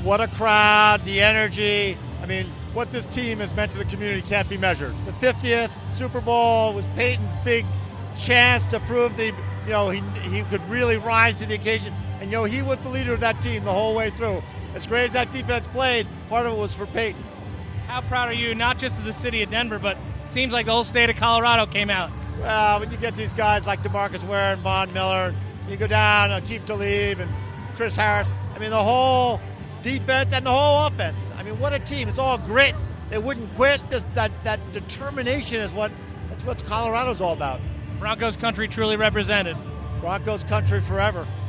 What a crowd, the energy. I mean, what this team has meant to the community can't be measured. The 50th Super Bowl was Peyton's big chance to prove that he could really rise to the occasion. And he was the leader of that team the whole way through. As great as that defense played, part of it was for Peyton. How proud are you, not just of the city of Denver, but seems like the whole state of Colorado came out? Well, when you get these guys like DeMarcus Ware and Von Miller, you go down, Aqib Talib and Chris Harris. I mean, the whole defense and the whole offense. I mean, what a team. It's all grit. They wouldn't quit. Just that determination is what Colorado's all about. Broncos country truly represented. Broncos country forever.